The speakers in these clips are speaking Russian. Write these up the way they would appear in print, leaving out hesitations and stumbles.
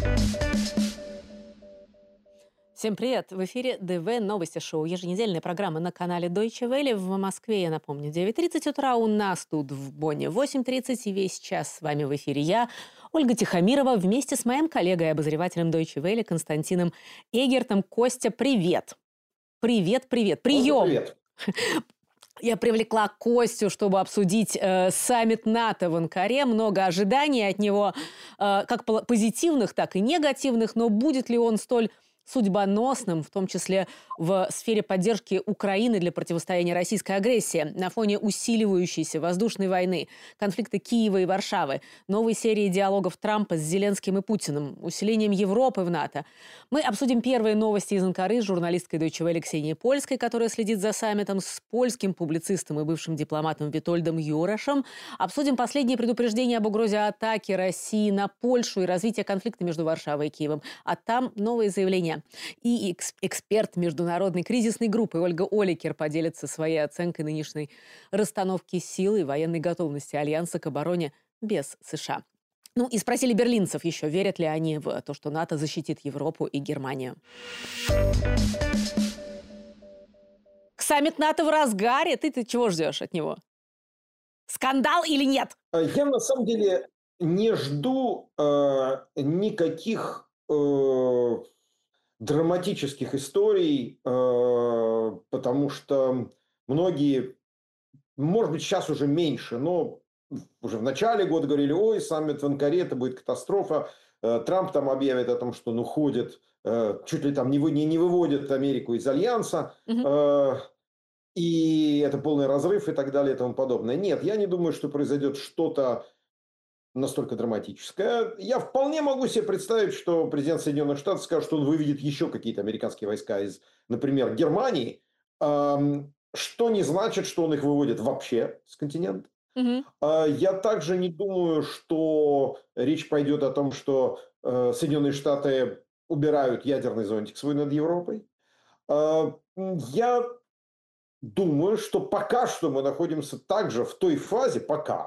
Всем привет! В эфире ДВ Новости Шоу. Еженедельная программа на канале Deutsche Welle. В Москве, я напомню, 9:30 утра. У нас тут в Бонне 8:30. И весь час с вами в эфире я, Ольга Тихомирова, вместе с моим коллегой, обозревателем Deutsche Welle Константином Эгертом. Костя, привет! Привет! Прием! Привет. Я привлекла Костю, чтобы обсудить саммит НАТО в Анкаре. Много ожиданий от него, как позитивных, так и негативных. Но будет ли он столь судьбоносным, в том числе в сфере поддержки Украины для противостояния российской агрессии на фоне усиливающейся воздушной войны, конфликта Киева и Варшавы, новой серии диалогов Трампа с Зеленским и Путиным, усилением Европы в НАТО? Мы обсудим первые новости из Анкары с журналисткой Deutsche Welle Ксенией Польской, которая следит за саммитом, с польским публицистом и бывшим дипломатом Витольдом Юрашем. Обсудим последние предупреждения об угрозе атаки России на Польшу и развитие конфликта между Варшавой и Киевом. А там новые заявления. И эксперт международной кризисной группы Ольга Оликер поделится своей оценкой нынешней расстановки сил и военной готовности Альянса к обороне без США. Ну и спросили берлинцев еще, верят ли они в то, что НАТО защитит Европу и Германию. Саммит НАТО в разгаре. Ты чего ждешь от него? Скандал или нет? Я на самом деле не жду никаких драматических историй, потому что многие, может быть, сейчас уже меньше, но уже в начале года говорили: ой, саммит в Анкаре, это будет катастрофа. Трамп там объявит о том, что он уходит, чуть ли там не выводит Америку из Альянса, и это полный разрыв и так далее и тому подобное. Нет, я не думаю, что произойдет что-то настолько драматическое. Я вполне могу себе представить, что президент Соединенных Штатов скажет, что он выведет еще какие-то американские войска из, например, Германии, что не значит, что он их выводит вообще с континента. Я также не думаю, что речь пойдет о том, что Соединенные Штаты убирают ядерный зонтик свой над Европой. Я думаю, что пока что мы находимся также в той фазе,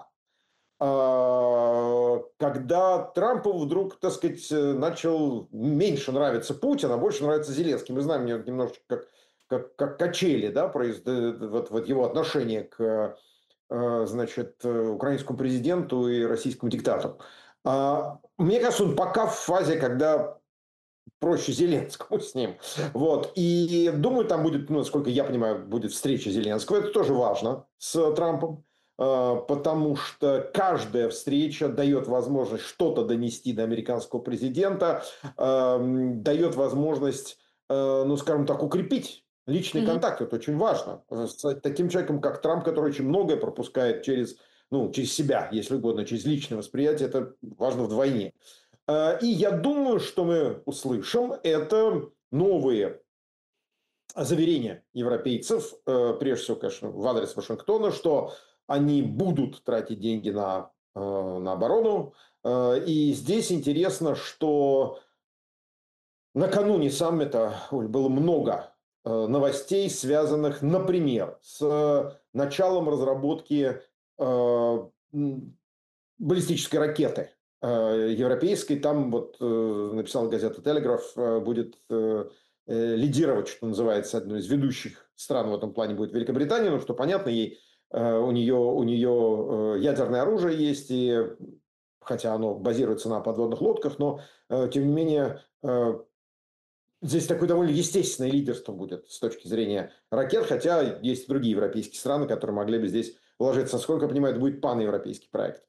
когда Трампу вдруг, так сказать, начал меньше нравиться Путин, а больше нравится Зеленский. Мы знаем немножечко, как качели, да, вот его отношение к, значит, украинскому президенту и российскому диктатору. Мне кажется, он пока в фазе, когда проще Зеленскому с ним. Вот. И думаю, там будет, насколько я понимаю, будет встреча Зеленского. Это тоже важно с Трампом, потому что каждая встреча дает возможность что-то донести до американского президента, дает возможность, скажем так, укрепить личный контакт. Это очень важно. С таким человеком, как Трамп, который очень многое пропускает через себя, если угодно, через личное восприятие, это важно вдвойне. И я думаю, что мы услышим это новые заверения европейцев, прежде всего, конечно, в адрес Вашингтона, что они будут тратить деньги на оборону. И здесь интересно, что накануне саммита было много новостей, связанных, например, с началом разработки баллистической ракеты европейской. Там, вот написала газета «Телеграф», будет лидировать, что называется, одной из ведущих стран в этом плане будет Великобритания, что понятно, у нее ядерное оружие есть, и хотя оно базируется на подводных лодках, но тем не менее здесь такое довольно естественное лидерство будет с точки зрения ракет, хотя есть другие европейские страны, которые могли бы здесь вложиться. Насколько я понимаю, это будет паневропейский проект.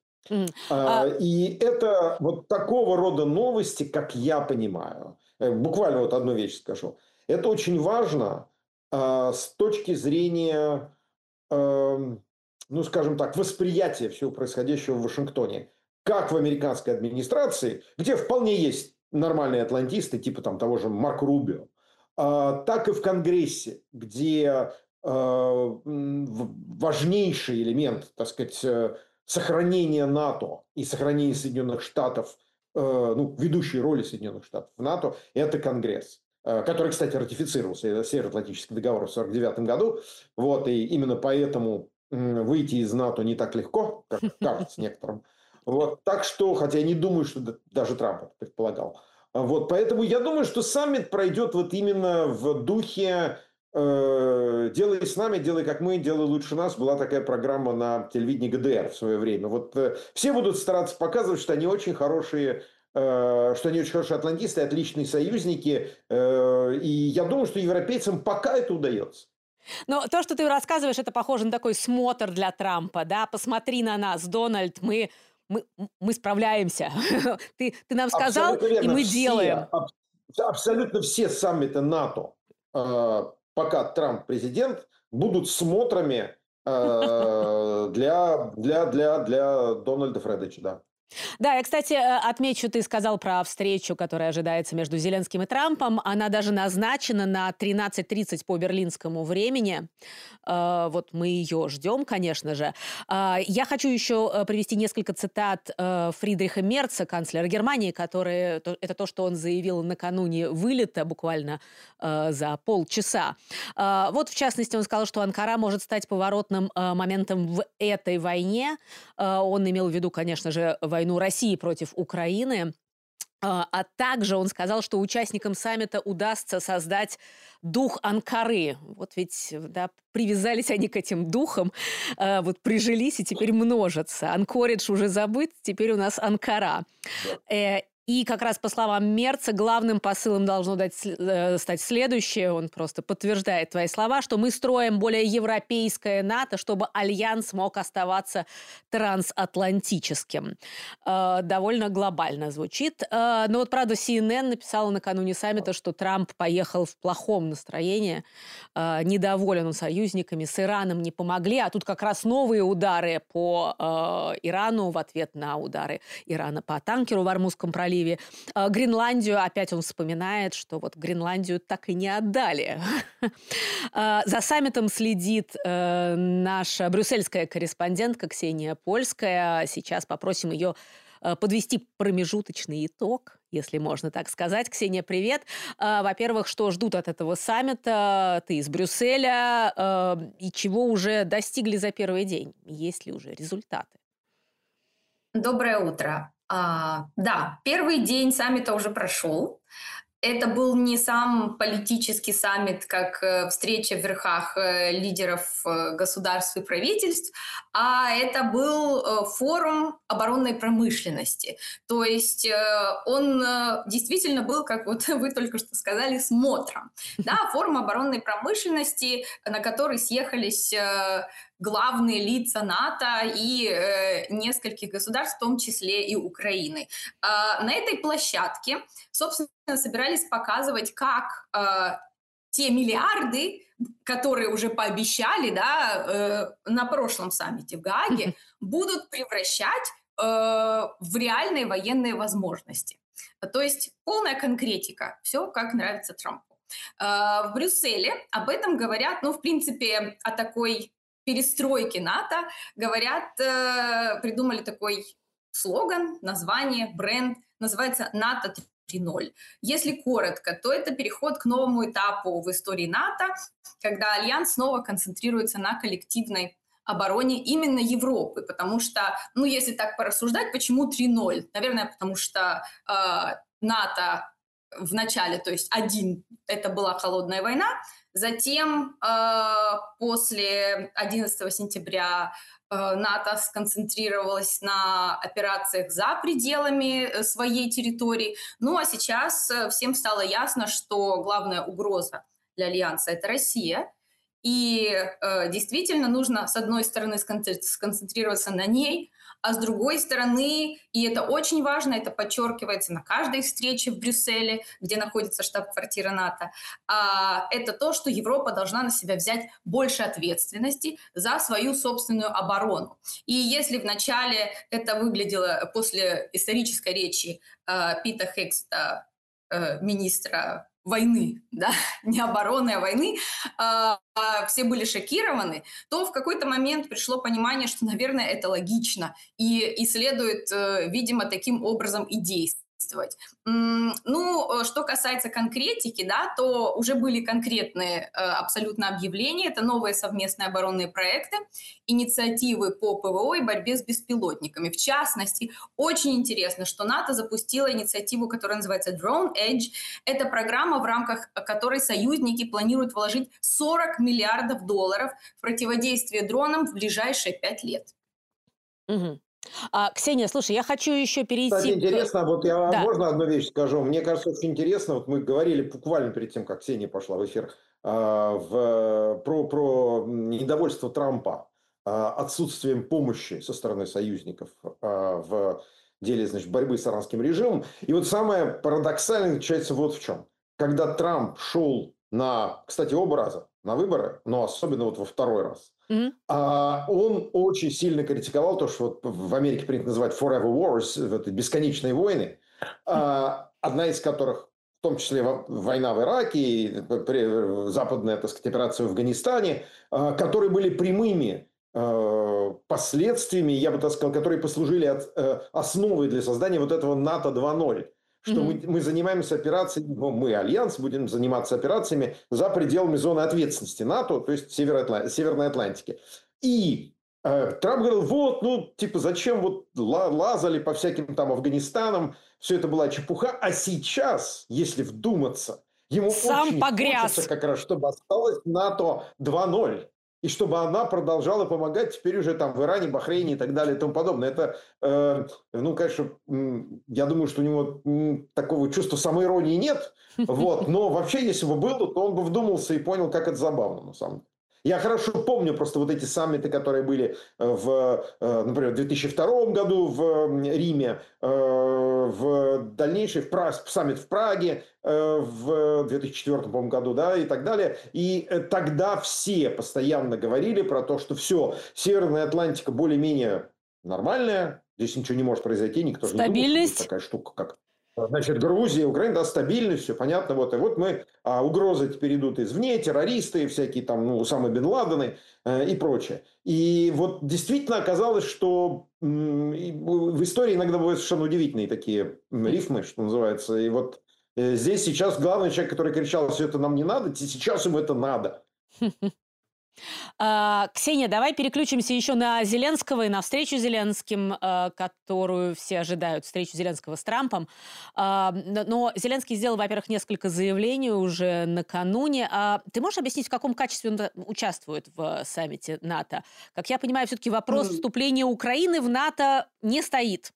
И это вот такого рода новости, как я понимаю, буквально вот одну вещь скажу, это очень важно с точки зрения, скажем так, восприятия всего происходящего в Вашингтоне, как в американской администрации, где вполне есть нормальные атлантисты, типа там того же Марко Рубио, так и в Конгрессе, где важнейший элемент, так сказать, сохранения НАТО и сохранения Соединенных Штатов, ведущей роли Соединенных Штатов в НАТО, это Конгресс, который, кстати, ратифицировал Североатлантический договор в 1949 году. Вот, и именно поэтому выйти из НАТО не так легко, как кажется некоторым. Вот, так что, хотя я не думаю, что даже Трамп это предполагал. Вот, поэтому я думаю, что саммит пройдет вот именно в духе «делай с нами, делай как мы, делай лучше нас». Была такая программа на телевидении ГДР в свое время. Вот все будут стараться показывать, что они очень хорошие, атлантисты, отличные союзники. И я думаю, что европейцам пока это удается. Но то, что ты рассказываешь, это похоже на такой смотр для Трампа, да? Посмотри на нас, Дональд, мы, мы справляемся. Ты нам сказал, Абсолютно и верно. мы делаем. Абсолютно все саммиты НАТО, пока Трамп президент, будут смотрами для Дональда Фредовича, да. Да, я, кстати, отмечу, ты сказал про встречу, которая ожидается между Зеленским и Трампом. Она даже назначена на 13:30 по берлинскому времени. Вот мы ее ждем, конечно же. Я хочу еще привести несколько цитат Фридриха Мерца, канцлера Германии, это то, что он заявил накануне вылета, буквально за полчаса. Вот, в частности, он сказал, что Анкара может стать поворотным моментом в этой войне. Он имел в виду, конечно же, войну России против Украины. А также он сказал, что участникам саммита удастся создать дух Анкары. Вот ведь, да, привязались они к этим духам, вот прижились и теперь множатся. Анкоридж уже забыт, теперь у нас Анкара. И как раз по словам Мерца, главным посылом должно стать следующее. Он просто подтверждает твои слова, что мы строим более европейское НАТО, чтобы альянс мог оставаться трансатлантическим. Довольно глобально звучит. Но вот, правда, CNN написала накануне саммита, что Трамп поехал в плохом настроении. Недоволен он союзниками. С Ираном не помогли. А тут как раз новые удары по Ирану в ответ на удары Ирана по танкеру в Ормузском проливе. Гренландию опять он вспоминает, что вот Гренландию так и не отдали. За саммитом следит наша брюссельская корреспондентка Ксения Польская. Сейчас попросим ее подвести промежуточный итог, если можно так сказать. Ксения, привет. Во-первых, что ждут от этого саммита? Ты из Брюсселя. И чего уже достигли за первый день? Есть ли уже результаты? Доброе утро. Да, первый день саммита уже прошел. Это был не сам политический саммит, как встреча в верхах лидеров государств и правительств, а это был форум оборонной промышленности. То есть он действительно был, как вот вы только что сказали, смотром. Да, форум оборонной промышленности, на который съехались главные лица НАТО и нескольких государств, в том числе и Украины. На этой площадке, собственно, собирались показывать, как те миллиарды, которые уже пообещали, да, на прошлом саммите в Гааге, будут превращать в реальные военные возможности. То есть полная конкретика, все как нравится Трампу. В Брюсселе об этом говорят, ну, в принципе, о такой перестройке НАТО говорят, придумали такой слоган, название, бренд, называется НАТО 3.0. Если коротко, то это переход к новому этапу в истории НАТО, когда Альянс снова концентрируется на коллективной обороне именно Европы, потому что, ну, если так порассуждать, почему 3.0? Наверное, потому что НАТО в начале, то есть 1, это была холодная война, затем после 11 сентября НАТО сконцентрировалась на операциях за пределами своей территории. Ну а сейчас всем стало ясно, что главная угроза для Альянса – это Россия. И действительно нужно, с одной стороны, сконцентрироваться на ней, а с другой стороны, и это очень важно, это подчеркивается на каждой встрече в Брюсселе, где находится штаб-квартира НАТО, это то, что Европа должна на себя взять больше ответственности за свою собственную оборону. И если вначале это выглядело после исторической речи Пита Хекста, министра войны, да, не обороны, а войны, все были шокированы, то в какой-то момент пришло понимание, что, наверное, это логично и следует, видимо, таким образом и действовать. Ну, что касается конкретики, да, то уже были конкретные абсолютно объявления. Это новые совместные оборонные проекты, инициативы по ПВО и борьбе с беспилотниками. В частности, очень интересно, что НАТО запустила инициативу, которая называется Drone Edge. Это программа, в рамках которой союзники планируют вложить $40 миллиардов в противодействие дронам в ближайшие 5 лет. Мгм. Ксения, слушай, я хочу еще Кстати, перейти к... интересно, вот я Да. можно одну вещь скажу? Мне кажется, очень интересно, вот мы говорили буквально перед тем, как Ксения пошла в эфир, про недовольство Трампа отсутствием помощи со стороны союзников в деле, значит, борьбы с иранским режимом. И вот самое парадоксальное заключается вот в чем. Когда Трамп шел на, кстати, оба раза на выборы, но особенно вот во второй раз, Мгм. он очень сильно критиковал то, что вот в Америке принято называть forever wars, это бесконечные войны, одна из которых, в том числе война в Ираке, и западная, так сказать, операция в Афганистане, которые были прямыми последствиями, я бы так сказал, которые послужили основой для создания вот этого НАТО 2.0. Что Мгм. мы занимаемся операциями, ну, мы, Альянс, будем заниматься операциями за пределами зоны ответственности НАТО, то есть Северной Атлантики. И Трамп говорил, вот, ну, типа, зачем вот лазали по всяким там Афганистанам, все это была чепуха. А сейчас, если вдуматься, ему Сам очень хочется погряз. как раз, чтобы осталось НАТО 2.0. И чтобы она продолжала помогать теперь уже там в Иране, Бахрейне и так далее и тому подобное. Это, ну, конечно, я думаю, что у него такого чувства самоиронии нет. Вот. Но вообще, если бы было, то он бы вдумался и понял, как это забавно на самом деле. Я хорошо помню просто вот эти саммиты, которые были например, в 2002 году в Риме, в дальнейшем саммит в Праге в 2004 по-моему, году, да, и так далее. И тогда все постоянно говорили про то, что все, Северная Атлантика более-менее нормальная, здесь ничего не может произойти, никто же не думал, что будет Стабильность. такая штука, как значит, Грузия, Украина, да, стабильность, все понятно. Вот, и вот мы, угрозы теперь идут извне, террористы, всякие там, ну, Усамы бен Ладены и прочее. И вот действительно оказалось, что в истории иногда бывают совершенно удивительные такие рифмы, что называется. И вот здесь сейчас главный человек, который кричал, все это нам не надо, сейчас им это надо. Ксения, давай переключимся еще на Зеленского и на встречу с Зеленским, которую все ожидают, встречу Зеленского с Трампом. Но Зеленский сделал, во-первых, несколько заявлений уже накануне. Ты можешь объяснить, в каком качестве он участвует в саммите НАТО? Как я понимаю, все-таки вопрос вступления Украины в НАТО не стоит.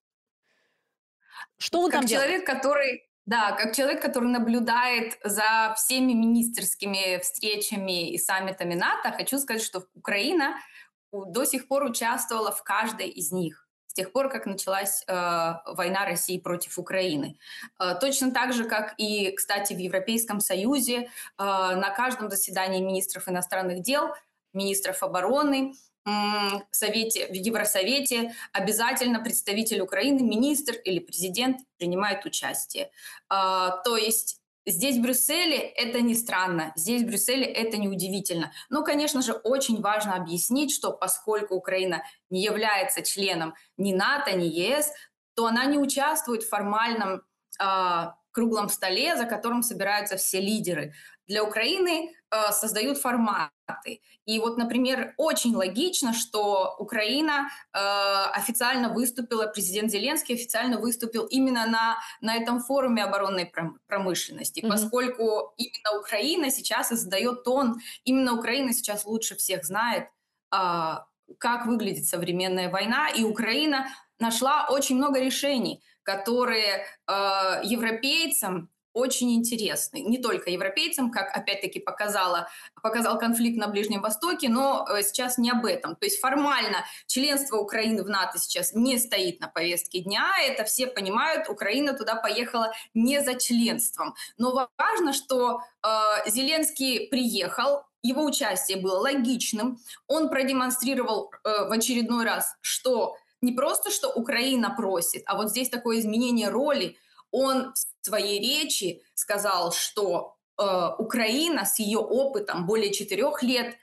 Что он там Как делает? человек, который наблюдает за всеми министерскими встречами и саммитами НАТО, хочу сказать, что Украина до сих пор участвовала в каждой из них. С тех пор, как началась война России против Украины. Точно так же, как и, кстати, в Европейском Союзе, на каждом заседании министров иностранных дел, министров обороны, в Евросовете обязательно представитель Украины, министр или президент принимает участие. То есть здесь в Брюсселе это не странно, здесь в Брюсселе это не удивительно. Но, конечно же, очень важно объяснить, что поскольку Украина не является членом ни НАТО, ни ЕС, то она не участвует в формальном круглом столе, за которым собираются все лидеры. Для Украины создают форматы. И вот, например, очень логично, что Украина официально выступила, президент Зеленский официально выступил именно на этом форуме оборонной промышленности, поскольку именно Украина сейчас и задает тон, именно Украина сейчас лучше всех знает, как выглядит современная война, и Украина нашла очень много решений, которые европейцам очень интересны. Не только европейцам, как опять-таки показал конфликт на Ближнем Востоке, но сейчас не об этом. То есть формально членство Украины в НАТО сейчас не стоит на повестке дня, это все понимают, Украина туда поехала не за членством. Но важно, что Зеленский приехал, его участие было логичным, он продемонстрировал в очередной раз, что не просто, что Украина просит, а вот здесь такое изменение роли. Он в своей речи сказал, что Украина с ее опытом более 4 лет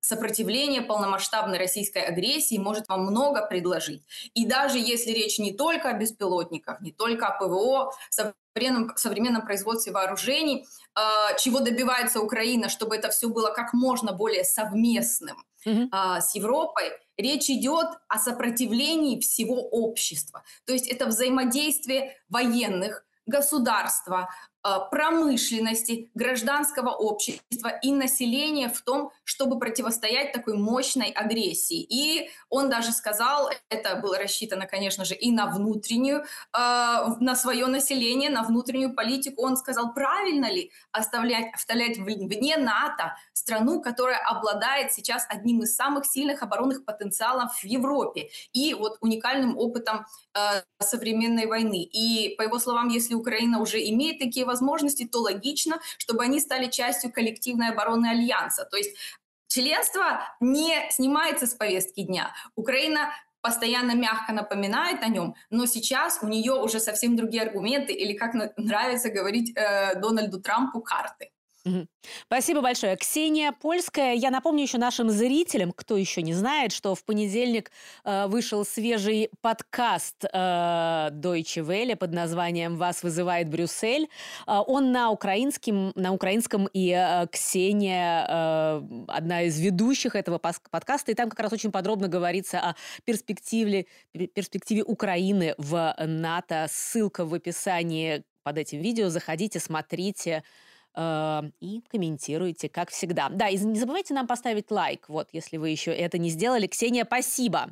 сопротивление полномасштабной российской агрессии может вам много предложить. И даже если речь не только о беспилотниках, не только о ПВО, современном производстве вооружений, чего добивается Украина, чтобы это все было как можно более совместным с Европой, речь идет о сопротивлении всего общества. То есть это взаимодействие военных, государства, промышленности, гражданского общества и населения в том, чтобы противостоять такой мощной агрессии. И он даже сказал, это было рассчитано, конечно же, и на внутреннюю, на свое население, на внутреннюю политику. Он сказал, правильно ли оставлять вне НАТО страну, которая обладает сейчас одним из самых сильных оборонных потенциалов в Европе и вот уникальным опытом современной войны. И, по его словам, если Украина уже имеет такие возможности, то логично, чтобы они стали частью коллективной обороны Альянса. То есть членство не снимается с повестки дня. Украина постоянно мягко напоминает о нем, но сейчас у нее уже совсем другие аргументы, или, как нравится говорить Дональду Трампу, карты. Спасибо большое. Ксения Польская. Я напомню еще нашим зрителям, кто еще не знает, что в понедельник вышел свежий подкаст Deutsche Welle под названием «Вас вызывает Брюссель». Он на украинском, и Ксения одна из ведущих этого подкаста, и там как раз очень подробно говорится о перспективе Украины в НАТО. Ссылка в описании под этим видео. Заходите, смотрите и комментируйте, как всегда. Да, и не забывайте нам поставить лайк, вот, если вы еще это не сделали. Ксения, спасибо.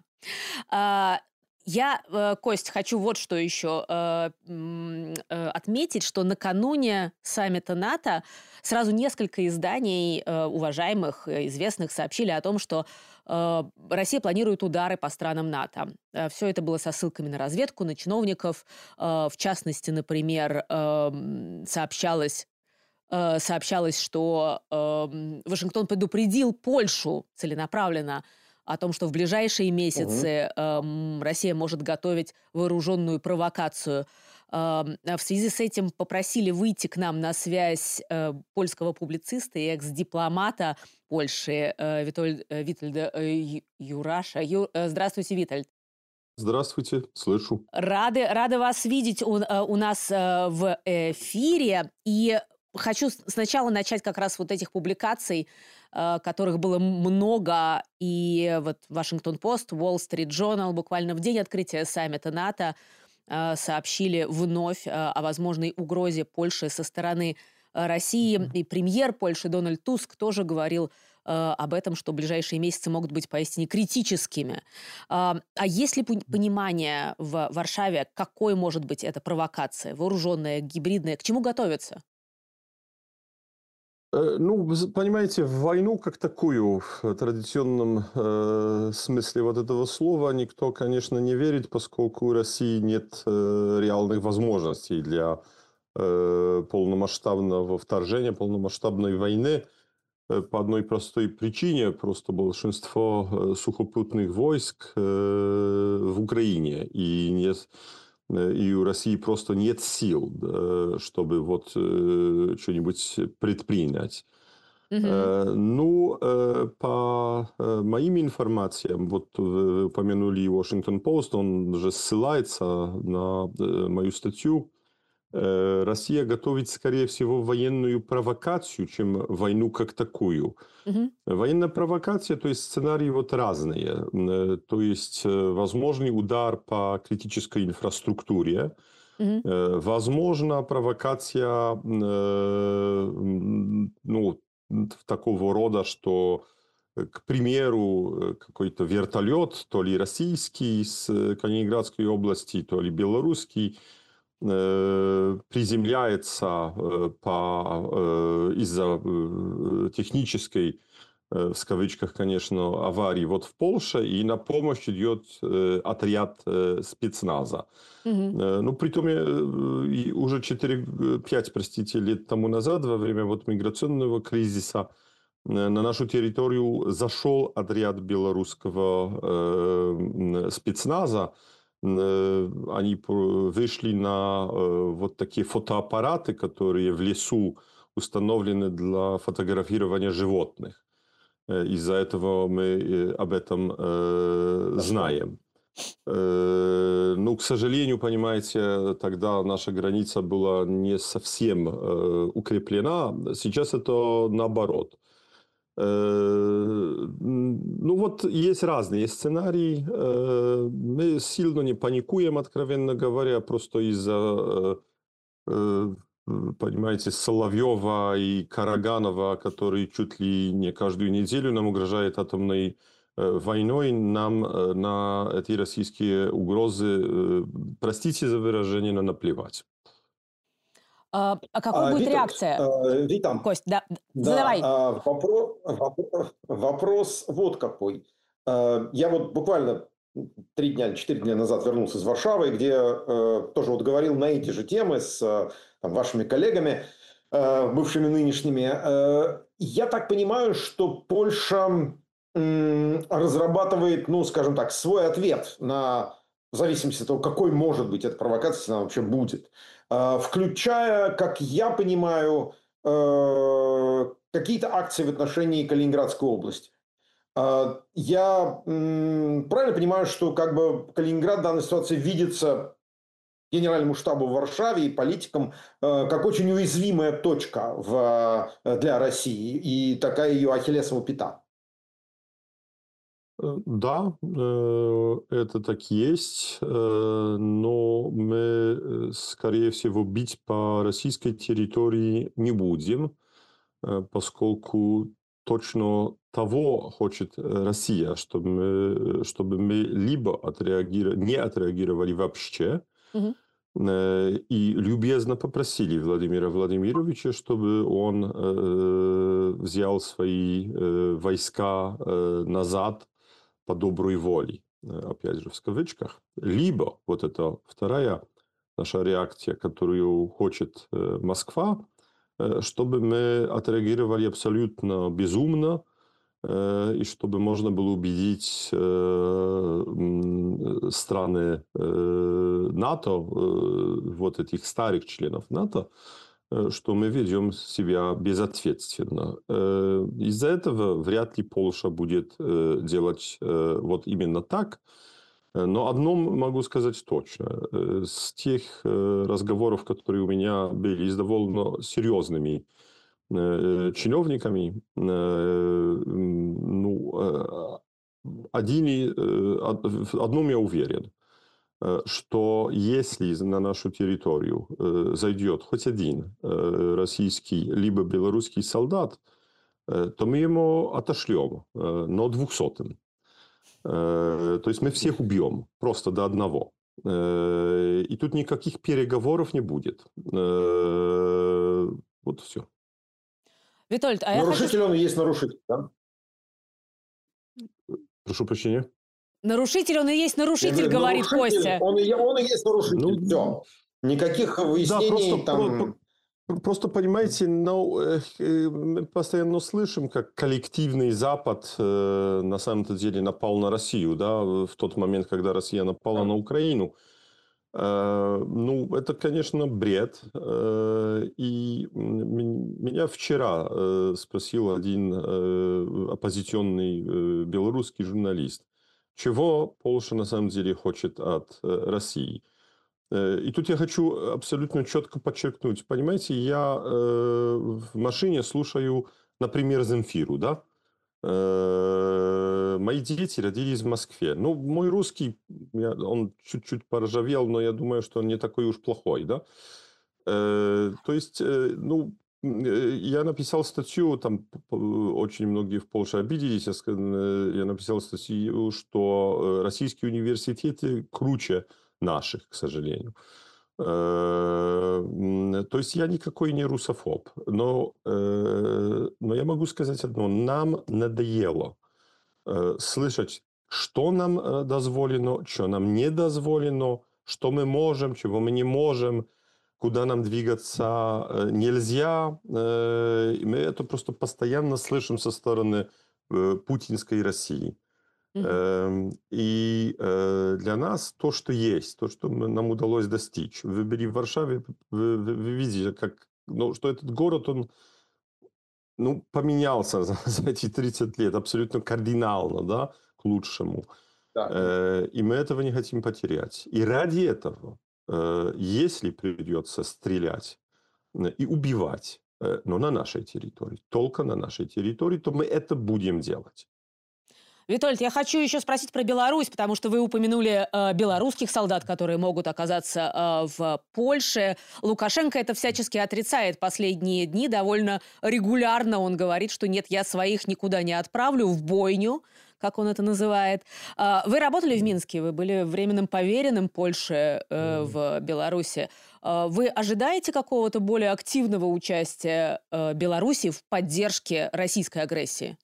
Я, Кость, хочу вот что еще отметить, что накануне саммита НАТО сразу несколько изданий уважаемых, известных сообщили о том, что Россия планирует удары по странам НАТО. Все это было со ссылками на разведку, на чиновников. В частности, например, сообщалось, что Вашингтон предупредил Польшу целенаправленно о том, что в ближайшие месяцы Россия может готовить вооруженную провокацию. В связи с этим попросили выйти к нам на связь польского публициста и экс-дипломата Польши Витольда Юраша. Здравствуйте, Витольд. Здравствуйте, слышу. Рада вас видеть у нас в эфире. И хочу сначала начать как раз вот этих публикаций, которых было много, и вот Вашингтон-Пост, Уолл-Стрит Джорнал буквально в день открытия саммита НАТО сообщили вновь о возможной угрозе Польши со стороны России. И премьер Польши Дональд Туск тоже говорил об этом, что ближайшие месяцы могут быть поистине критическими. А есть ли понимание в Варшаве, какой может быть эта провокация, вооруженная, гибридная, к чему готовиться? Ну, понимаете, в войну как такую, в традиционном смысле вот этого слова, никто, конечно, не верит, поскольку у России нет реальных возможностей для полномасштабного вторжения, полномасштабной войны по одной простой причине. Просто большинство сухопутных войск в Украине, и у России просто нет сил, чтобы вот что-нибудь предпринять. По моим информациям, вот вы упомянули и Washington-Post, он же ссылается на мою статью. Россия готовит, скорее всего, военную провокацию, чем войну как такую. Военная провокация, то есть сценарии вот разные. То есть возможный удар по критической инфраструктуре, возможно провокация такого рода, что, к примеру, какой-то вертолет, то ли российский из Калининградской области, то ли белорусский, приземляется из-за технической, в скавычках, конечно, аварии вот в Польше, и на помощь идет отряд спецназа. Притом уже 4-5, лет тому назад, во время вот миграционного кризиса, на нашу территорию зашел отряд белорусского спецназа. Они вышли на вот такие фотоаппараты, которые в лесу установлены для фотографирования животных. Из-за этого мы об этом знаем. Ну, к сожалению, понимаете, тогда наша граница была не совсем укреплена. Сейчас это наоборот. Ну, вот есть разные сценарии. Мы сильно не паникуем, откровенно говоря, просто из-за, понимаете, Соловьева и Караганова, который чуть ли не каждую неделю нам угрожает атомной войной, нам на эти российские угрозы, простите за выражение, но наплевать. А какой будет Виталь, реакция? Витам, Кость, да, да, задавай. вопрос вот какой. Я вот буквально 4 дня назад вернулся из Варшавы, где тоже вот говорил на эти же темы с там, вашими коллегами, бывшими нынешними. Я так понимаю, что Польша разрабатывает, ну, скажем так, свой ответ на, в зависимости от того, какой может быть эта провокация, если она вообще будет. Включая, как я понимаю, какие-то акции в отношении Калининградской области. Я правильно понимаю, что как бы Калининград в данной ситуации видится генеральному штабу в Варшаве и политикам как очень уязвимая точка для России и такая ее ахиллесова пята? Да, это так есть, но мы, скорее всего, бить по российской территории не будем, поскольку точно того хочет Россия, чтобы мы либо не отреагировали вообще, Мгм. и любезно попросили Владимира Владимировича, чтобы он взял свои войска назад по доброй воле, опять же в кавычках. Либо вот это вторая наша реакция, которую хочет Москва, чтобы мы отреагировали абсолютно безумно, и чтобы можно было убедить страны НАТО, вот этих старых членов НАТО, что мы ведем себя безответственно. Из-за этого вряд ли Польша будет делать вот именно так. Но одно могу сказать точно. С тех разговоров, которые у меня были с довольно серьезными чиновниками, ну, в одном я уверен, что если на нашу территорию зайдет хоть один российский либо белорусский солдат, то мы ему отошлем, но 200-м. То есть мы всех убьем просто до одного. И тут никаких переговоров не будет. Вот все. Витольд, а я хочу... Нарушитель он и есть нарушитель, да? Прошу прощения. Нарушитель, он и есть Я нарушитель, говорю, говорит нарушитель, Костя. он и есть нарушитель. Ну, Все. Никаких выяснений там... Просто понимаете, мы постоянно слышим, как коллективный Запад на самом-то деле напал на Россию, да, в тот момент, когда Россия напала на Украину. Ну, это, конечно, бред. И меня вчера спросил один оппозиционный белорусский журналист, чего Польша на самом деле хочет от России. И тут я хочу абсолютно четко подчеркнуть. Понимаете, я в машине слушаю, например, Земфиру, да? Мои дети родились в Москве. Ну, мой русский, он чуть-чуть поржавел, но я думаю, что он не такой уж плохой, да? То есть, ну, я написал статью, там очень многие в Польше обиделись, я написал статью, что российские университеты круче наших, к сожалению. То есть я никакой не русофоб, но я могу сказать одно. Нам надоело слышать, что нам дозволено, что нам не дозволено, что мы можем, чего мы не можем, куда нам двигаться нельзя. И мы это просто постоянно слышим со стороны путинской России. И для нас то, что есть, то, что нам удалось достичь. Вы были в Варшаве, вы видите, как, ну, что этот город, он поменялся за эти 30 лет абсолютно кардинально, да, к лучшему. Да. И мы этого не хотим потерять. И ради этого, если придется стрелять и убивать, но на нашей территории, только на нашей территории, то мы это будем делать. Витольд, я хочу еще спросить про Беларусь, потому что вы упомянули белорусских солдат, которые могут оказаться в Польше. Лукашенко это всячески отрицает последние дни. Довольно регулярно он говорит, что нет, я своих никуда не отправлю в бойню, как он это называет. Вы работали в Минске, вы были временным поверенным Польши в Беларуси. Вы ожидаете какого-то более активного участия Беларуси в поддержке российской агрессии?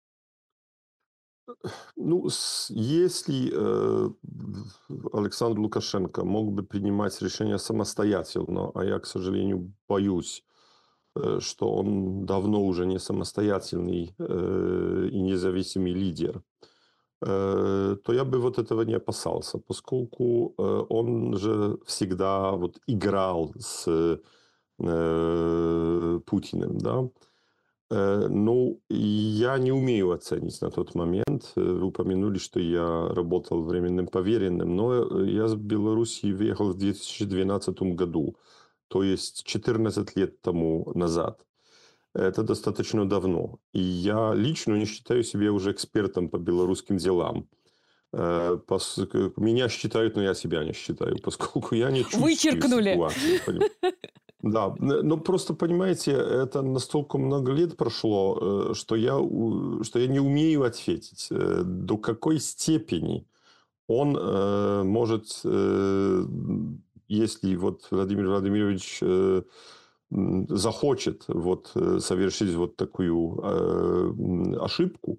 Если Александр Лукашенко мог бы принимать решения самостоятельно, а я, к сожалению, боюсь, что он давно уже не самостоятельный и независимый лидер, то я бы вот этого не опасался, поскольку он же всегда вот играл с Путиным, да. Я не умею оценить на тот момент. Вы упомянули, что я работал временным поверенным, но я с Белоруссии выехал в 2012 году, то есть 14 лет тому назад. Это достаточно давно. И я лично не считаю себя уже экспертом по белорусским делам. Меня считают, но я себя не считаю, поскольку я не чувствую ситуацию. Да, но просто, понимаете, это настолько много лет прошло, что я не умею ответить, до какой степени он может, если вот Владимир Владимирович захочет вот совершить вот такую ошибку,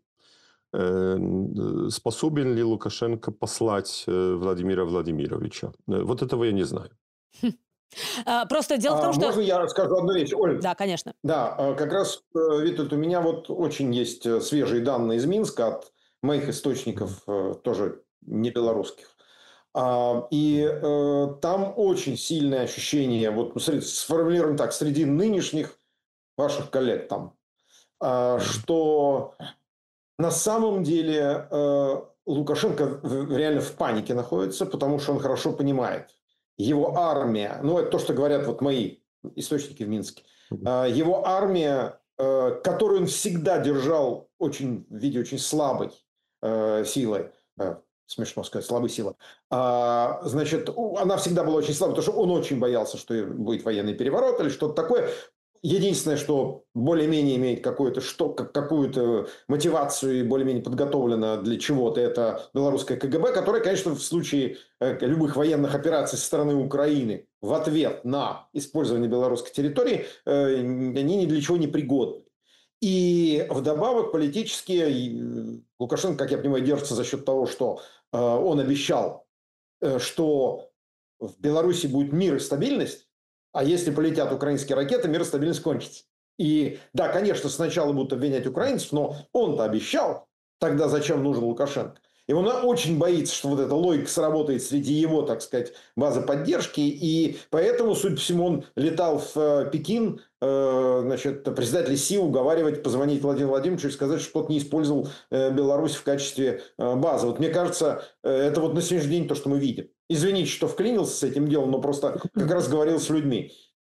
способен ли Лукашенко послать Владимира Владимировича? Вот этого я не знаю. Просто дело в том, что... Можно я расскажу одну вещь, Оль? Да, конечно. Да, как раз, Витольд, у меня вот очень есть свежие данные из Минска от моих источников, тоже не белорусских. И там очень сильное ощущение, вот сформулируем так, среди нынешних ваших коллег там, что на самом деле Лукашенко реально в панике находится, потому что он хорошо понимает. Его армия, это то, что говорят вот мои источники в Минске, его армия, которую он всегда держал в виде очень слабой силой, смешно сказать, слабой силы, значит, она всегда была очень слабой, потому что он очень боялся, что будет военный переворот или что-то такое. Единственное, что более-менее имеет какую-то мотивацию и более-менее подготовлено для чего-то, это белорусское КГБ, которое, конечно, в случае любых военных операций со стороны Украины в ответ на использование белорусской территории, они ни для чего не пригодны. И вдобавок политически Лукашенко, как я понимаю, держится за счет того, что он обещал, что в Беларуси будет мир и стабильность, а если полетят украинские ракеты, мир и стабильность кончится. И да, конечно, сначала будут обвинять украинцев, но он-то обещал, тогда зачем нужен Лукашенко? И он очень боится, что вот эта логика сработает среди его, так сказать, базы поддержки. И поэтому, судя по всему, он летал в Пекин, значит, председателя СИ уговаривать, позвонить Владимиру Владимировичу и сказать, что тот не использовал Беларусь в качестве базы. Вот мне кажется, это вот на сегодняшний день то, что мы видим. Извините, что вклинился с этим делом, но просто как раз говорил с людьми.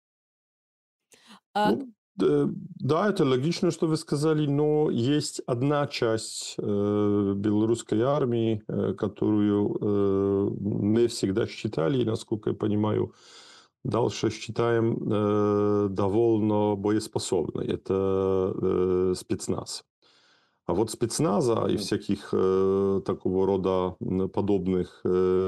Да, это логично, что вы сказали, но есть одна часть белорусской армии, которую мы всегда считали, и, насколько я понимаю, дальше считаем довольно боеспособной. Это спецназ. А вот спецназа и всяких такого рода подобных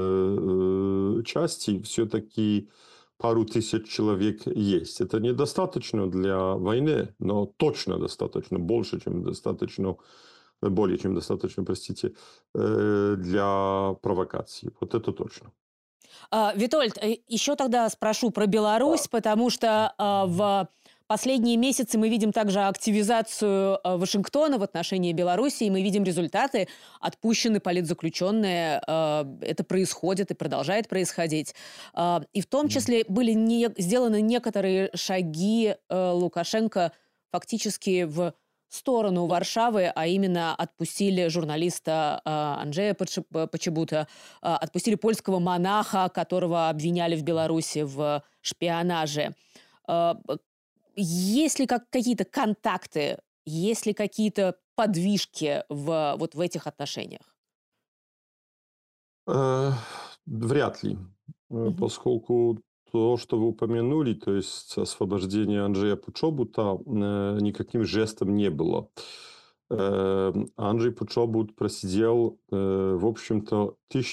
частей все-таки пару тысяч человек есть. Это недостаточно для войны, но точно достаточно, более чем достаточно, простите, для провокации. Вот это точно. Витольд, еще тогда спрошу про Беларусь, потому что в последние месяцы мы видим также активизацию Вашингтона в отношении Беларуси, и мы видим результаты. Отпущены политзаключенные. Это происходит и продолжает происходить. И в том числе были сделаны некоторые шаги Лукашенко фактически в сторону Варшавы, а именно отпустили журналиста Анджея Почебута, отпустили польского монаха, которого обвиняли в Беларуси в шпионаже. Есть ли какие-то контакты, есть ли какие-то подвижки вот в этих отношениях? Вряд ли, Мгм. поскольку то, что вы упомянули, то есть освобождение Анджея Почобута, никаким жестом не было. Анджей Почобут просидел, в общем-то,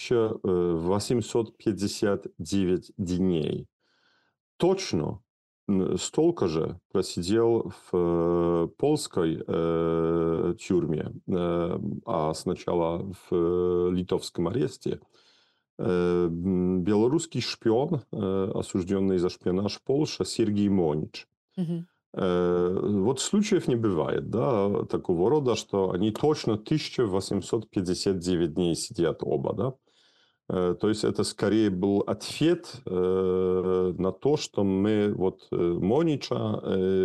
1859 дней. Точно столько же просидел в польской тюрьме, а сначала в литовском аресте, белорусский шпион, осужденный за шпионаж в Польше, Сергей Монич. Мгм. Вот случаев не бывает, да, такого рода, что они точно 1859 дней сидят оба, да. То есть это скорее был ответ на то, что мы вот Монича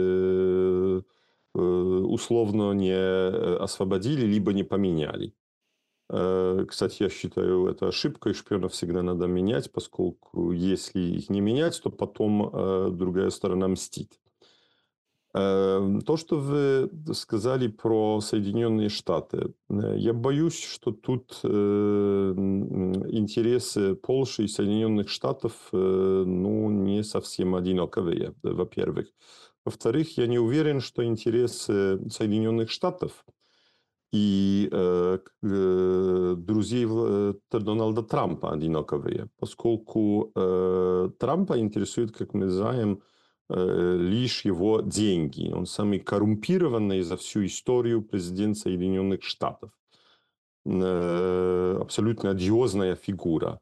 условно не освободили, либо не поменяли. Кстати, я считаю, это ошибкой. Шпионов всегда надо менять, поскольку если их не менять, то потом другая сторона мстит. То, что вы сказали про Соединенные Штаты, я боюсь, что тут интересы Польши и Соединенных Штатов ну, не совсем одинаковые, во-первых. Во-вторых, я не уверен, что интересы Соединенных Штатов и друзей Дональда Трампа одинаковые, поскольку Трампа интересует, как мы знаем, лишь его деньги. Он самый коррумпированный за всю историю президент Соединенных Штатов. Абсолютно одиозная фигура.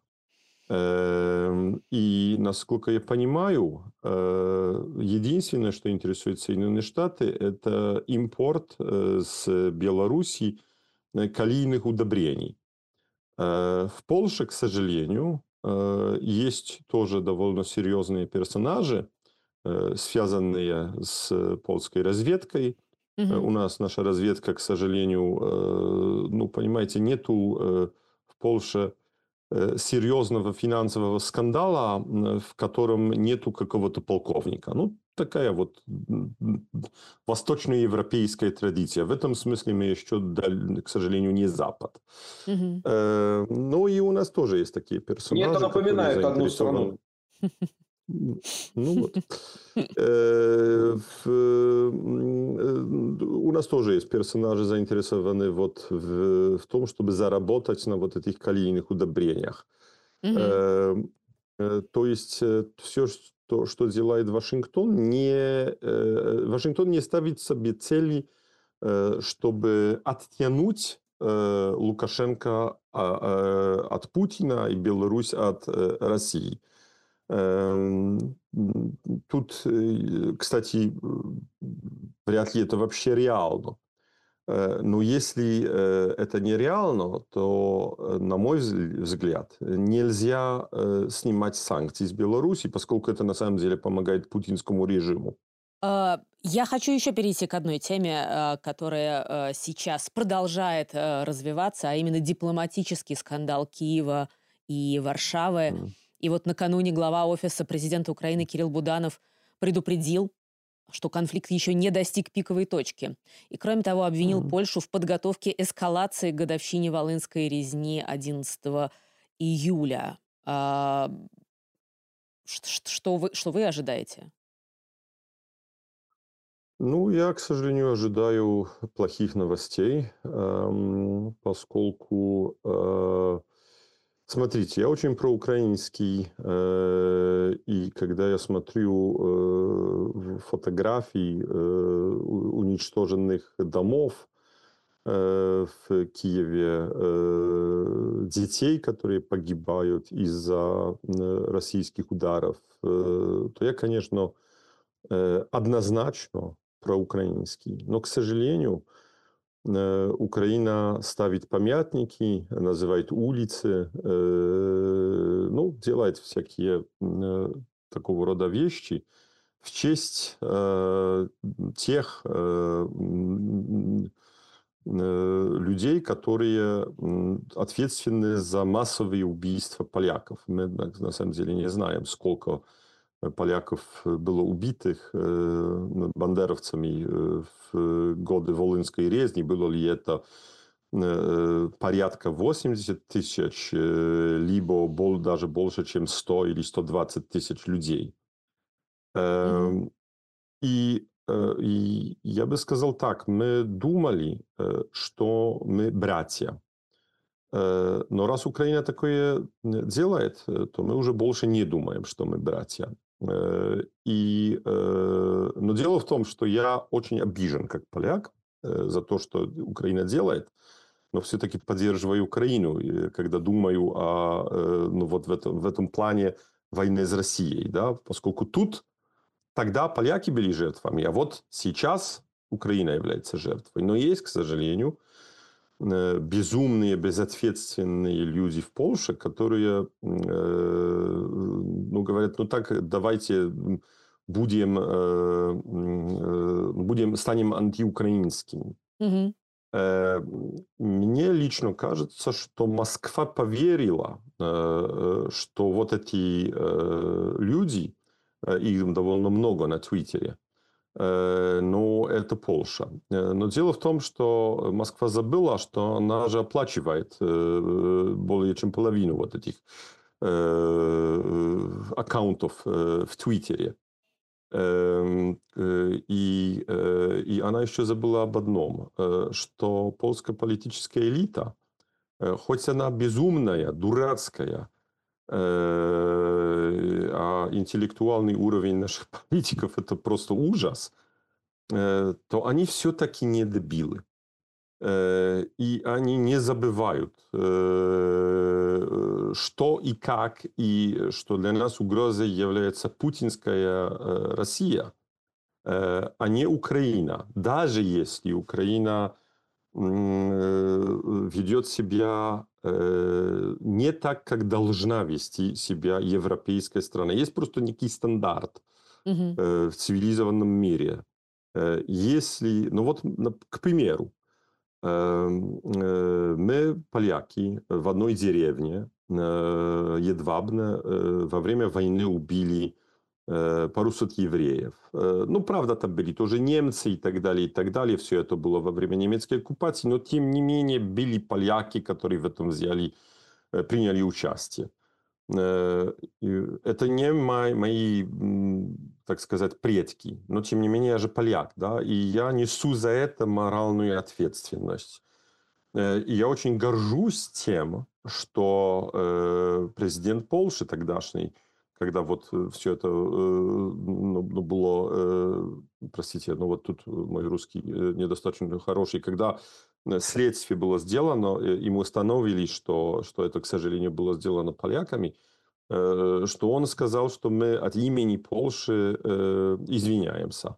И, насколько я понимаю, единственное, что интересует Соединенные Штаты, это импорт с Беларуси калийных удобрений. В Польше, к сожалению, есть тоже довольно серьезные персонажи, связанные с польской разведкой. Мгм. У нас наша разведка, к сожалению, ну, понимаете, нету в Польше серьезного финансового скандала, в котором нету какого-то полковника. Ну, такая вот восточноевропейская традиция. В этом смысле мы еще, к сожалению, не Запад. Мгм. Ну, и у нас тоже есть такие Мне это персонажи, которые напоминает одну заинтересованы. страну. Ну вот. У нас тоже есть персонажи, заинтересованные вот в том, чтобы заработать на вот этих калийных удобрениях. Мгм. То есть все, что делает Вашингтон, Вашингтон не ставит себе цели, чтобы оттянуть Лукашенко от Путина и Беларусь от России. Тут, кстати, вряд ли это вообще реально. Но если это нереально, то, на мой взгляд, нельзя снимать санкции с Беларуси, поскольку это на самом деле помогает путинскому режиму. Я хочу еще перейти к одной теме, которая сейчас продолжает развиваться, а именно дипломатический скандал Киева и Варшавы. М. И вот накануне глава Офиса президента Украины Кирилл Буданов предупредил, что конфликт еще не достиг пиковой точки. И, кроме того, обвинил М. Польшу в подготовке эскалации к годовщине Волынской резни 11 июля. Что вы ожидаете? Ну, я, к сожалению, ожидаю плохих новостей, поскольку, смотрите, я очень проукраинский, и когда я смотрю фотографии уничтоженных домов в Киеве, детей, которые погибают из-за российских ударов, то я, конечно, однозначно проукраинский. Но, к сожалению, Украина ставит памятники, называет улицы, ну, делает всякие такого рода вещи, в честь тех людей, которые ответственны за массовые убийства поляков. Мы на самом деле не знаем, сколько поляков было убитых бандеровцами в годы Волынской резни. Было ли это порядка 80 тысяч, либо даже больше, чем 100 или 120 тысяч людей. И я бы сказал так, мы думали, что мы братья. Но раз Украина такое делает, то мы уже больше не думаем, что мы братья. Но дело в том, что я очень обижен как поляк за то, что Украина делает, но все-таки поддерживаю Украину, когда думаю вот в этом плане войны с Россией, да, поскольку тогда поляки были жертвами, а вот сейчас Украина является жертвой. Но есть, к сожалению, безумные, безответственные люди в Польше, которые говорят, так, давайте станем антиукраинскими. Мгм. Мне лично кажется, что Москва поверила, что вот эти люди, их довольно много на Твиттере, но это Польша. Но дело в том, что Москва забыла, что она же оплачивает более чем половину вот этих аккаунтов в Твиттере. И она еще забыла об одном, что польская политическая элита, хоть она безумная, дурацкая, а интеллектуальный уровень наших политиков – это просто ужас, то они все-таки не дебилы. И они не забывают, что и как, и что для нас угрозой является путинская Россия, а не Украина. Даже если Украина ведет себя не так, как должна вести себя европейская страна. Есть просто некий стандарт Мгм. в цивилизованном мире. Если, к примеру, мы, поляки, в одной деревне Едвабне во время войны убили пару сот евреев. Правда, там были тоже немцы и так далее, и так далее. Все это было во время немецкой оккупации, но тем не менее были поляки, которые в этом приняли участие. Это не мои, так сказать, предки, но тем не менее я же поляк, да, и я несу за это моральную ответственность. И я очень горжусь тем, что президент Польши тогдашний, когда вот все это было, простите, вот тут мой русский недостаточно хороший, когда следствие было сделано, им установили, что это, к сожалению, было сделано поляками, что он сказал, что мы от имени Польши извиняемся.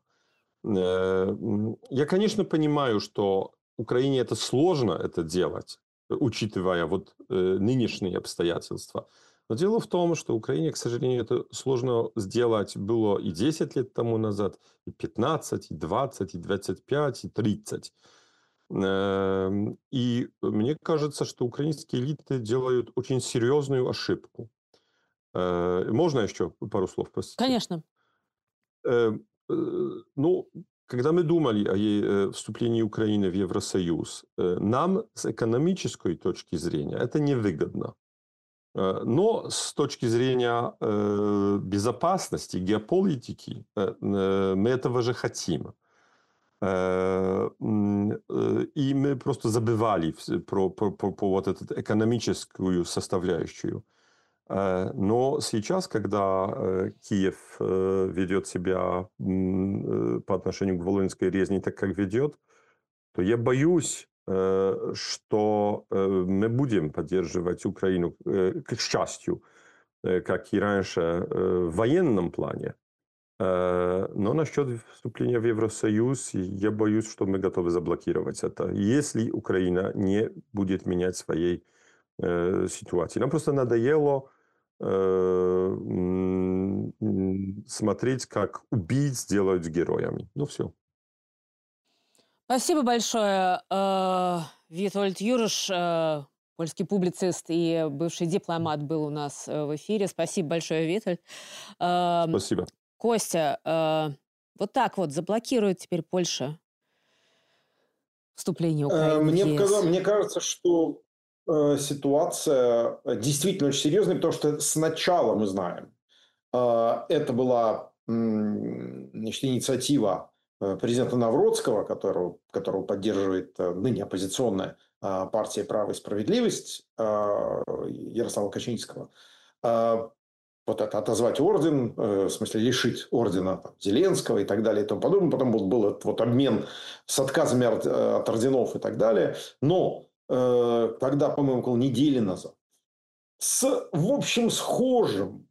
Я, конечно, понимаю, что Украине это сложно это делать, учитывая вот нынешние обстоятельства. Но дело в том, что Украине, к сожалению, это сложно сделать было и 10 лет тому назад, и 15, и 20, и 25, и 30. И мне кажется, что украинские элиты делают очень серьезную ошибку. Можно еще пару слов, простите? Конечно. Когда мы думали о вступлении Украины в Евросоюз, нам с экономической точки зрения это невыгодно. Но с точки зрения безопасности, геополитики, мы этого же хотим. И мы просто забывали про вот эту экономическую составляющую. Но сейчас, когда Киев ведет себя по отношению к Волынской резни так, как ведет, то я боюсь, что мы будем поддерживать Украину, к счастью, как и раньше, в военном плане. Но насчет вступления в Евросоюз, я боюсь, что мы готовы заблокировать это, если Украина не будет менять своей ситуации. Нам просто надоело смотреть, как убийц делают героями. Ну, все. Спасибо большое. Витольд Юриш, польский публицист и бывший дипломат, был у нас в эфире. Спасибо большое, Витольд. Спасибо. Костя, вот так вот заблокирует теперь Польша вступление Украины в ЕС? Мне кажется, что ситуация действительно очень серьезная, потому что сначала мы знаем, это была значит, инициатива президента Навроцкого, которого поддерживает ныне оппозиционная партия «Право и справедливость» Ярослава Качинского. Вот это отозвать орден, в смысле лишить ордена там, Зеленского и так далее и тому подобное. Потом был этот вот обмен с отказами от орденов и так далее. Но когда, по-моему, около недели назад, в общем, схожим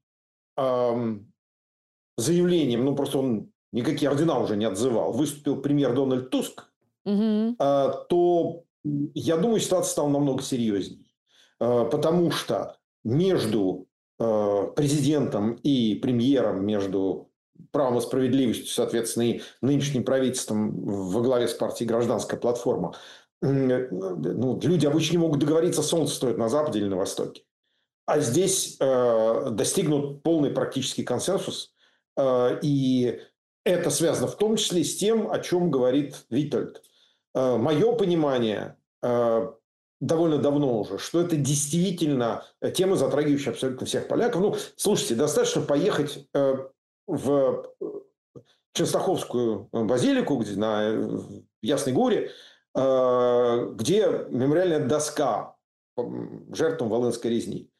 заявлением, ну просто он никакие ордена уже не отзывал, выступил премьер Дональд Туск, то, я думаю, ситуация стала намного серьезней. Потому что между президентом и премьером, между правом и справедливостью, соответственно, и нынешним правительством во главе с партией «Гражданская платформа», ну, люди обычно не могут договориться, солнце стоит на Западе или на Востоке. А здесь достигнут полный практический консенсус. И это связано в том числе с тем, о чем говорит Витольд. Мое понимание довольно давно уже, что это действительно тема, затрагивающая абсолютно всех поляков. Ну, слушайте, достаточно поехать в Ченстаховскую базилику, где в Ясной Горе, где мемориальная доска жертвам Волынской резни,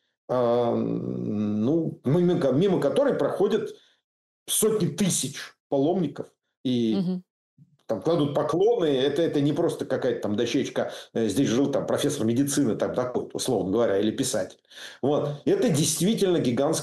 ну, мимо которой проходят сотни тысяч паломников и там кладут поклоны. Это не просто какая-то там дощечка, здесь жил там профессор медицины, там такой, условно говоря, или писатель. Вот. Это действительно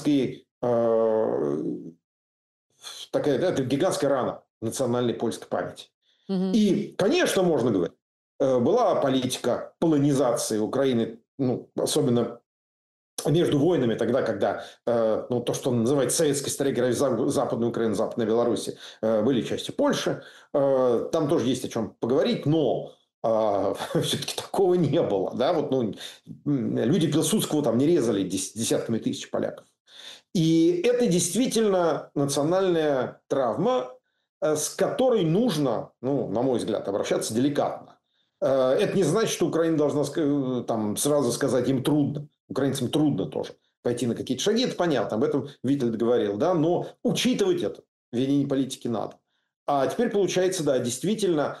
это гигантская рана национальной польской памяти. И, конечно, можно говорить, была политика полонизации Украины, ну, особенно между войнами, тогда, когда ну, то, что называется советской историографией Западная Украина, Западная Беларусь, были частью Польши. Там тоже есть о чем поговорить, но все-таки такого не было. Да? Вот, ну, люди Пилсудского там не резали десятками тысяч поляков. И это действительно национальная травма, с которой нужно, ну, на мой взгляд, обращаться деликатно. Это не значит, что Украина должна там, сразу сказать, им трудно. Украинцам трудно тоже пойти на какие-то шаги, это понятно, об этом Витальд говорил, да, но учитывать это в ведении политики надо. А теперь получается, да, действительно,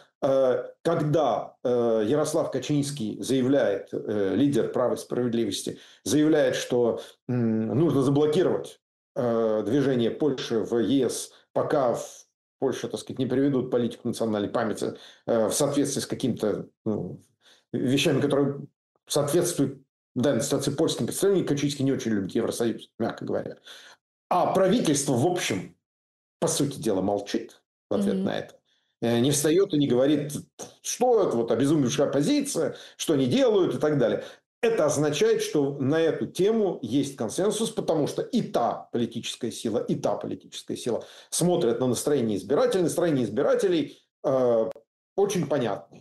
когда Ярослав Качинский заявляет, лидер «Права и справедливости», заявляет, что нужно заблокировать движение Польши в ЕС, пока Польша, так сказать, не приведут политику национальной памяти в соответствии с какими-то вещами, которые соответствуют данной ситуации польским представлениям. Качинский не очень любит Евросоюз, мягко говоря. А правительство, в общем, по сути дела, молчит в ответ на это. Не встает и не говорит, что это вот обезумевшая оппозиция, что они делают и так далее. Это означает, что на эту тему есть консенсус, потому что и та политическая сила, и та политическая сила смотрят на настроение избирателей. Настроение избирателей очень понятно.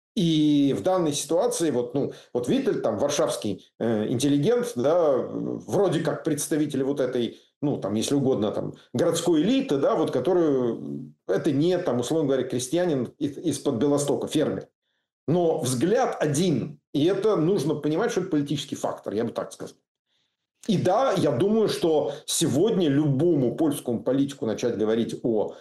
И в данной ситуации вот Витальд, там, варшавский интеллигент, да, вроде как представитель вот этой, ну, там, если угодно, там, городской элиты, да, вот, которую, это не, там, условно говоря, крестьянин из-под Белостока, фермер. Но взгляд один, и это нужно понимать, что это политический фактор, я бы так сказал. И да, я думаю, что сегодня любому польскому политику начать говорить о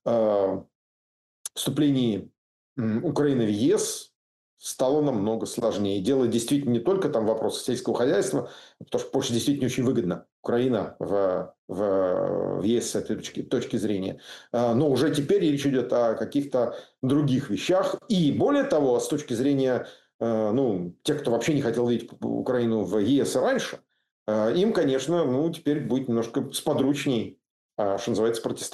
вступлении Украины в ЕС стало намного сложнее. Дело действительно не только там вопросы сельского хозяйства, потому что Польша действительно очень выгодна. Украина в ЕС с этой точки зрения. Но уже теперь речь идет о каких-то других вещах. И более того, с точки зрения тех, кто вообще не хотел видеть Украину в ЕС раньше, им, конечно, теперь будет немножко сподручней, что называется, протестовать.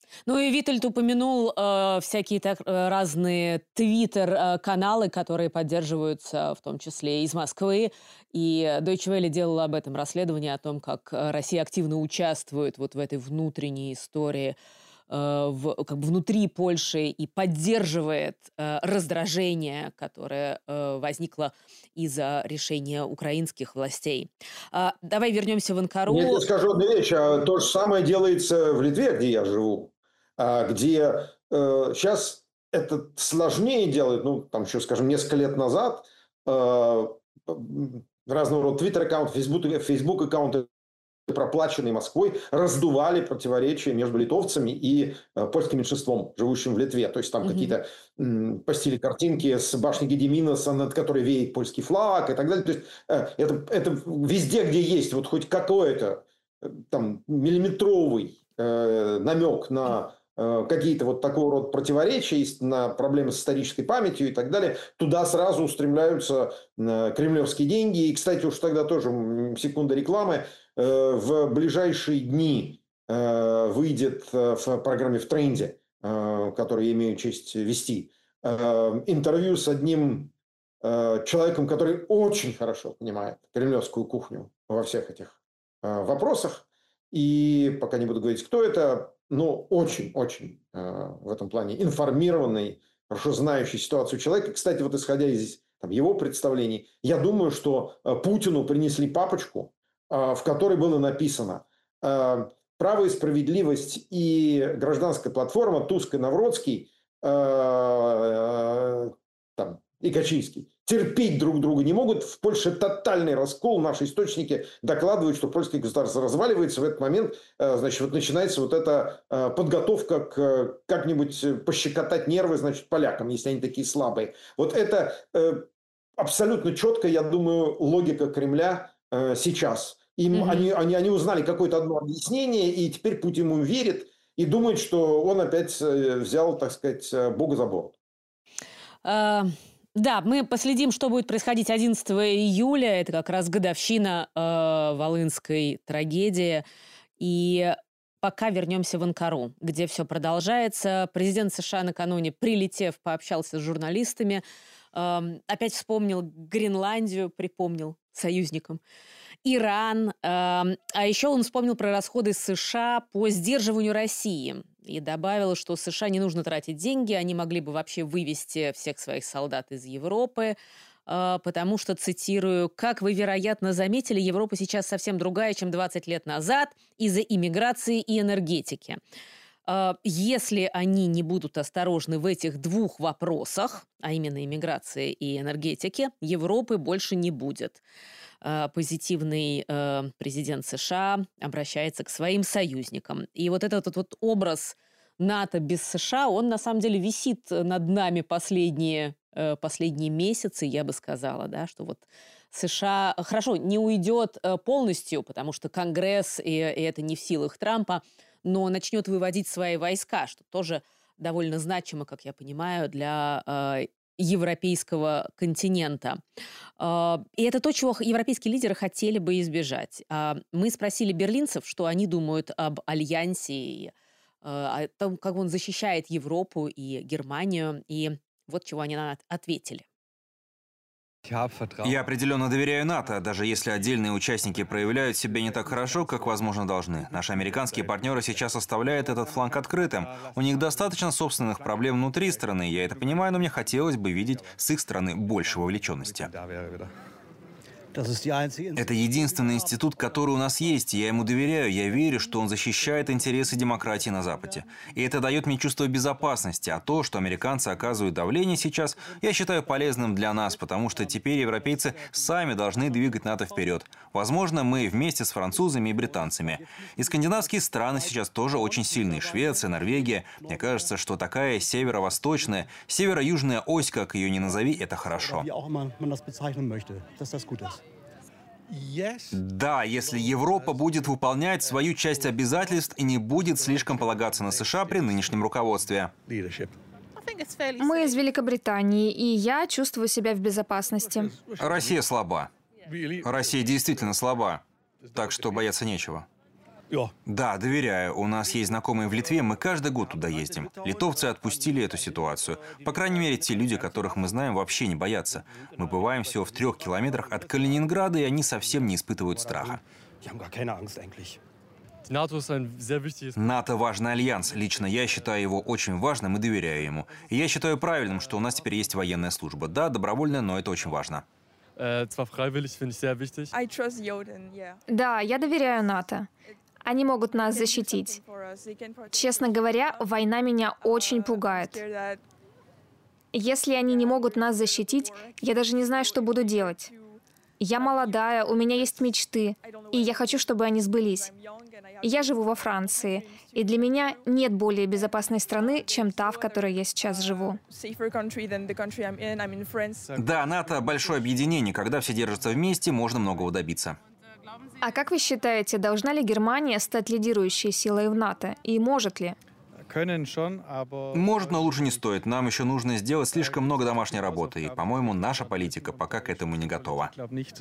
Ну и Витальд упомянул всякие разные твиттер-каналы, которые поддерживаются в том числе из Москвы. И Deutsche Welle делала об этом расследование, о том, как Россия активно участвует вот в этой внутренней истории как бы внутри Польши и поддерживает раздражение, которое возникло из-за решения украинских властей. Давай вернемся в Анкару. Я тебе скажу одну вещь. То же самое делается в Литве, где я живу, где сейчас это сложнее делают, ну, там еще, скажем, несколько лет назад разного рода твиттер-аккаунты, фейсбук-аккаунты, проплаченные Москвой, раздували противоречия между литовцами и польским меньшинством, живущим в Литве. То есть там какие-то постили картинки с башни Гедемина, над которой веет польский флаг и так далее. То есть это везде, где есть вот хоть какой-то там миллиметровый намек на какие-то вот такого рода противоречия, на проблемы с исторической памятью и так далее, туда сразу устремляются кремлевские деньги. И, кстати, уж тогда тоже секунда рекламы. В ближайшие дни выйдет в программе «В тренде», которую я имею честь вести, интервью с одним человеком, который очень хорошо понимает кремлевскую кухню во всех этих вопросах. И пока не буду говорить, кто это, но очень-очень в этом плане информированный, хорошо знающий ситуацию человек. Кстати, вот исходя из его представлений, я думаю, что Путину принесли папочку, в которой было написано «Право и справедливость» и «Гражданская платформа», Туск и Навроцкий, и Качинский терпеть друг друга не могут. В Польше тотальный раскол. Наши источники докладывают, что польское государство разваливается. В этот момент, значит, вот начинается вот эта подготовка как-нибудь пощекотать нервы, значит, полякам, если они такие слабые. Вот это абсолютно четко, я думаю, логика Кремля сейчас. Они узнали какое-то одно объяснение, и теперь Путин ему верит и думает, что он опять взял, так сказать, Бога за борт. Да, мы последим, что будет происходить 11 июля. Это как раз годовщина Волынской трагедии. И пока вернемся в Анкару, где все продолжается. Президент США накануне, прилетев, пообщался с журналистами. Опять вспомнил Гренландию, припомнил союзникам. Иран. А еще он вспомнил про расходы США по сдерживанию России. И добавил, что США не нужно тратить деньги, они могли бы вообще вывести всех своих солдат из Европы, потому что, цитирую, «как вы, вероятно, заметили, Европа сейчас совсем другая, чем 20 лет назад из-за иммиграции и энергетики». Если они не будут осторожны в этих двух вопросах, а именно иммиграции и энергетики, Европы больше не будет. Позитивный президент США обращается к своим союзникам. И вот этот вот образ НАТО без США, он на самом деле висит над нами последние месяцы, я бы сказала, да, что вот США, хорошо, не уйдет полностью, потому что Конгресс, и это не в силах Трампа, но начнет выводить свои войска, что тоже довольно значимо, как я понимаю, для европейского континента. И это то, чего европейские лидеры хотели бы избежать. Мы спросили берлинцев, что они думают об альянсе, и о том, как он защищает Европу и Германию, и вот чего они нам ответили. Я определенно доверяю НАТО, даже если отдельные участники проявляют себя не так хорошо, как, возможно, должны. Наши американские партнеры сейчас оставляют этот фланг открытым. У них достаточно собственных проблем внутри страны, я это понимаю, но мне хотелось бы видеть с их стороны больше вовлеченности. Это единственный институт, который у нас есть, и я ему доверяю. Я верю, что он защищает интересы демократии на Западе. И это дает мне чувство безопасности. А то, что американцы оказывают давление сейчас, я считаю полезным для нас, потому что теперь европейцы сами должны двигать НАТО вперед. Возможно, мы вместе с французами и британцами. И скандинавские страны сейчас тоже очень сильные. Швеция, Норвегия. Мне кажется, что такая северо-восточная, северо-южная ось, как ее ни назови, это хорошо. Да, если Европа будет выполнять свою часть обязательств и не будет слишком полагаться на США при нынешнем руководстве. Мы из Великобритании, и я чувствую себя в безопасности. Россия слаба. Россия действительно слаба. Так что бояться нечего. Да, доверяю. У нас есть знакомые в Литве, мы каждый год туда ездим. Литовцы отпустили эту ситуацию. По крайней мере, те люди, которых мы знаем, вообще не боятся. Мы бываем всего в 3 километрах от Калининграда, и они совсем не испытывают страха. НАТО – важный альянс. Лично я считаю его очень важным и доверяю ему. И я считаю правильным, что у нас теперь есть военная служба. Да, добровольная, но это очень важно. Да, я доверяю НАТО. Они могут нас защитить. Честно говоря, война меня очень пугает. Если они не могут нас защитить, я даже не знаю, что буду делать. Я молодая, у меня есть мечты, и я хочу, чтобы они сбылись. Я живу во Франции, и для меня нет более безопасной страны, чем та, в которой я сейчас живу. Да, НАТО – большое объединение. Когда все держатся вместе, можно многого добиться. А как вы считаете, должна ли Германия стать лидирующей силой в НАТО? И может ли? Может, но лучше не стоит. Нам еще нужно сделать слишком много домашней работы. И, по-моему, наша политика пока к этому не готова.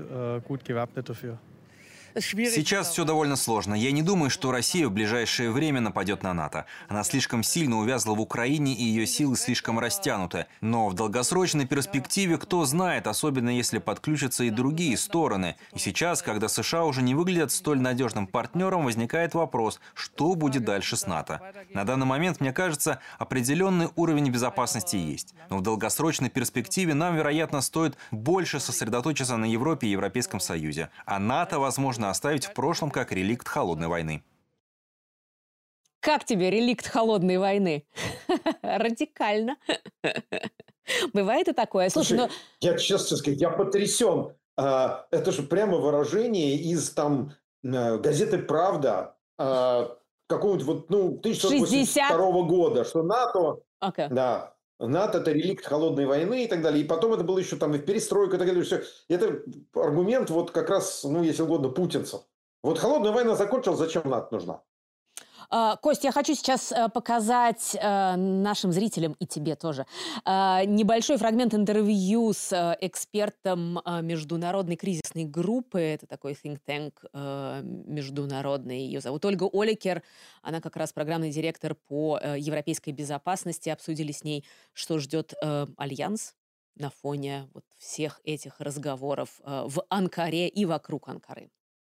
Сейчас все довольно сложно. Я не думаю, что Россия в ближайшее время нападет на НАТО. Она слишком сильно увязла в Украине, и ее силы слишком растянуты. Но в долгосрочной перспективе, кто знает, особенно если подключатся и другие стороны. И сейчас, когда США уже не выглядят столь надежным партнером, возникает вопрос, что будет дальше с НАТО. На данный момент, мне кажется, определенный уровень безопасности есть. Но в долгосрочной перспективе нам, вероятно, стоит больше сосредоточиться на Европе и Европейском Союзе. А НАТО, возможно, оставить в прошлом как реликт холодной войны. Как тебе реликт холодной войны? Радикально. Бывает и такое. Слушай, я честно сказать, я потрясен. Это же прямо выражение из там газеты «Правда» какого-нибудь 1982 года, что НАТО, да, НАТО – это реликт холодной войны и так далее. И потом это было еще там и в перестройку и так далее. Все. Это аргумент вот как раз, если угодно, путинцев. Вот холодная война закончилась, зачем НАТО нужна? Кость, я хочу сейчас показать нашим зрителям и тебе тоже небольшой фрагмент интервью с экспертом международной кризисной группы. Это такой think tank международный. Ее зовут Ольга Олекер. Она как раз программный директор по европейской безопасности. Обсудили с ней, что ждет Альянс на фоне вот всех этих разговоров в Анкаре и вокруг Анкары.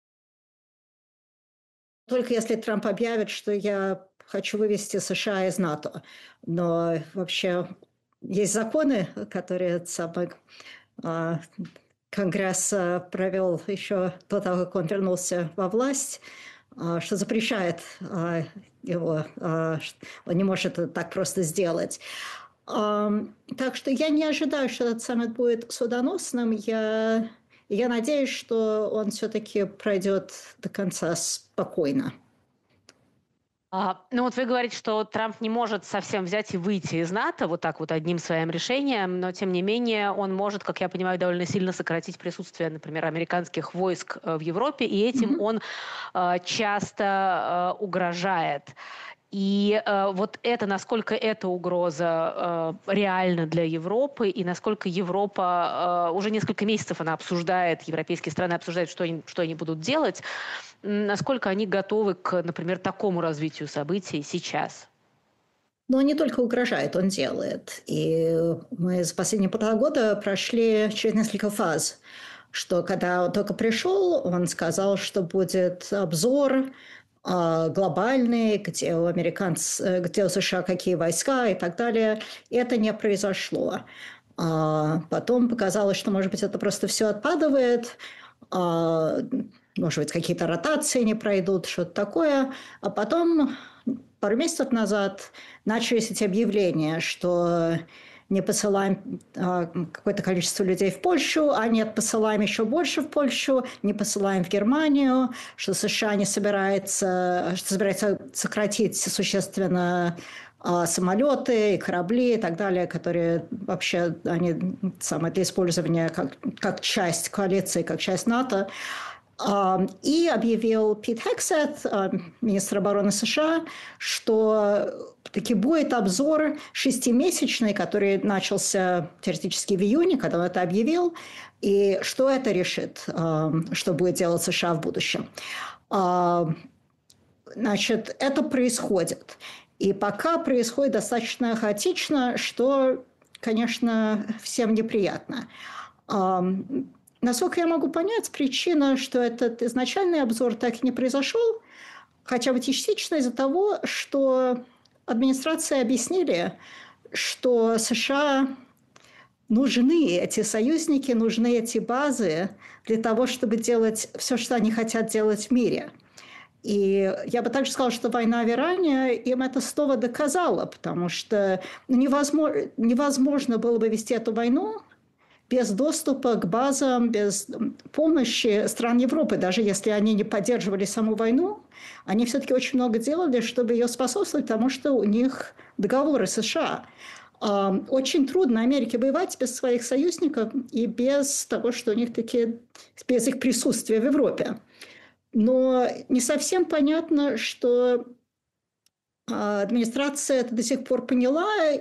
Только если Трамп объявит, что я хочу вывести США из НАТО. Но вообще есть законы, которые Конгресс провел еще до того, как он вернулся во власть, что запрещает его, он не может это так просто сделать. Так что я не ожидаю, что этот саммит будет судьбоносным. Я надеюсь, что он все-таки пройдет до конца спокойно. Ну вот вы говорите, что Трамп не может совсем взять и выйти из НАТО вот так вот одним своим решением, но тем не менее он может, как я понимаю, довольно сильно сократить присутствие, например, американских войск в Европе, и этим он часто угрожает. И вот это, насколько эта угроза реальна для Европы, и насколько Европа, уже несколько месяцев она обсуждает, европейские страны обсуждают, что они будут делать, насколько они готовы к, например, такому развитию событий сейчас? Но он не только угрожает, он делает. И мы за последние 1,5 года прошли через несколько фаз, что когда он только пришел, он сказал, что будет обзор глобальный, где у США какие войска и так далее. И это не произошло. Потом показалось, что, может быть, это просто все отпадывает, может быть, какие-то ротации не пройдут, что-то такое. А потом, пару месяцев назад, начались эти объявления, что не посылаем какое-то количество людей в Польшу, а нет, посылаем еще больше в Польшу, не посылаем в Германию, что США собирается сократить существенно самолеты и корабли и так далее, которые вообще они для использования как часть коалиции, как часть НАТО. И объявил Пит Хексет, министр обороны США, что таки будет обзор 6-месячный, который начался теоретически в июне, когда он это объявил, и что это решит, что будет делать США в будущем. Значит, это происходит. И пока происходит достаточно хаотично, что, конечно, всем неприятно. Насколько я могу понять, причина, что этот изначальный обзор так и не произошел, хотя бы частично из-за того, что администрации объяснили, что США нужны эти союзники, нужны эти базы для того, чтобы делать все, что они хотят делать в мире. И я бы также сказала, что война в Иране им это снова доказала, потому что невозможно было бы вести эту войну без доступа к базам, без помощи стран Европы. Даже если они не поддерживали саму войну, они все-таки очень много делали, чтобы ее способствовать, потому что у них договоры с США. Очень трудно Америке воевать без своих союзников и без того, что у них без их присутствия в Европе. Но не совсем понятно, что администрация это до сих пор поняла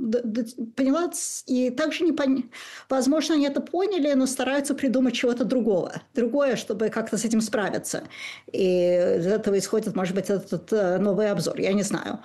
и также возможно, они это поняли, но стараются придумать чего-то другое, чтобы как-то с этим справиться. И из этого исходит, может быть, этот новый обзор, я не знаю.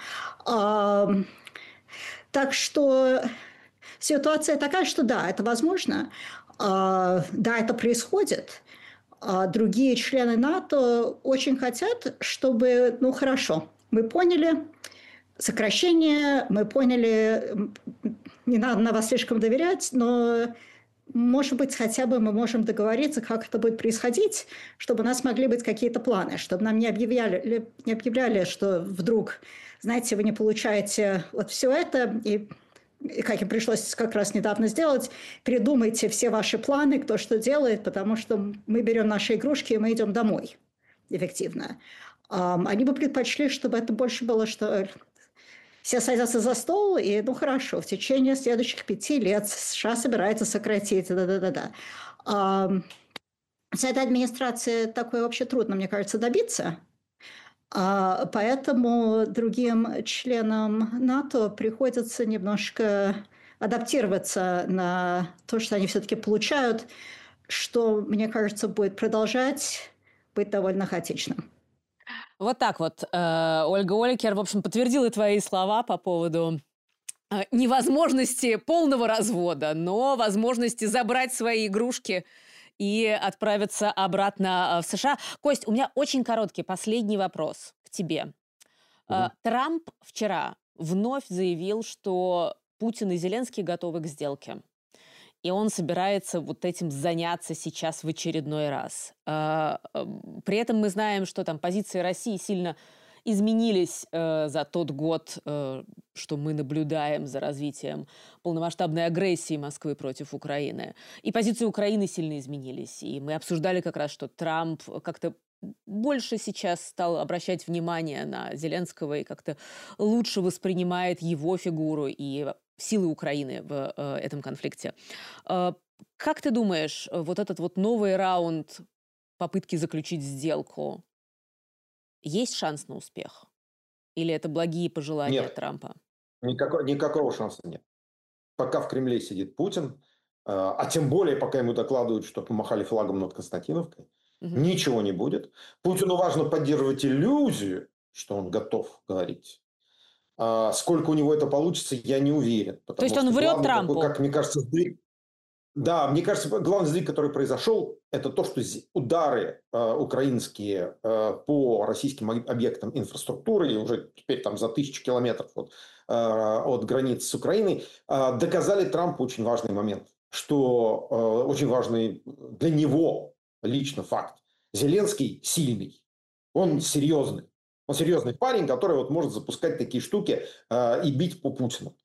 Так что ситуация такая, что да, это возможно, да, это происходит. Другие члены НАТО очень хотят, чтобы, хорошо, мы поняли сокращение, мы поняли, не надо на вас слишком доверять, но, может быть, хотя бы мы можем договориться, как это будет происходить, чтобы у нас могли быть какие-то планы, чтобы нам не объявляли, что вдруг, знаете, вы не получаете вот все это, и как им пришлось как раз недавно сделать, придумайте все ваши планы, кто что делает, потому что мы берем наши игрушки, и мы идем домой эффективно. Они бы предпочли, чтобы это больше было, что все садятся за стол, и, хорошо, в течение следующих 5 лет США собирается сократить, да-да-да-да. С этой администрации такое вообще трудно, мне кажется, добиться. Поэтому другим членам НАТО приходится немножко адаптироваться на то, что они все-таки получают, что, мне кажется, будет продолжать быть довольно хаотичным. Вот так вот. Ольга Оликер, в общем, подтвердила твои слова по поводу невозможности полного развода, но возможности забрать свои игрушки и отправиться обратно в США. Кость, у меня очень короткий последний вопрос к тебе. Трамп вчера вновь заявил, что Путин и Зеленский готовы к сделке. И он собирается вот этим заняться сейчас в очередной раз. При этом мы знаем, что там позиции России сильно изменились за тот год, что мы наблюдаем за развитием полномасштабной агрессии Москвы против Украины. И позиции Украины сильно изменились. И мы обсуждали как раз, что Трамп как-то больше сейчас стал обращать внимание на Зеленского и как-то лучше воспринимает его фигуру и силы Украины в этом конфликте. Как ты думаешь, вот этот вот новый раунд попытки заключить сделку, есть шанс на успех? Или это благие пожелания Нет, Трампа? никакого шанса нет. Пока в Кремле сидит Путин, а тем более, пока ему докладывают, что помахали флагом над Константиновкой, ничего не будет. Путину важно поддерживать иллюзию, что он готов говорить. Сколько у него это получится, я не уверен. То есть он врет Трампу? Как мне кажется, сдвиг. Да, мне кажется, главный сдвиг, который произошел, это то, что удары украинские по российским объектам инфраструктуры, и уже теперь там за 1000 километров от границ с Украиной, доказали Трампу очень важный момент, что очень важный для него лично факт. Зеленский сильный, он серьезный. Он серьезный парень, который вот может запускать такие штуки и бить по Путину.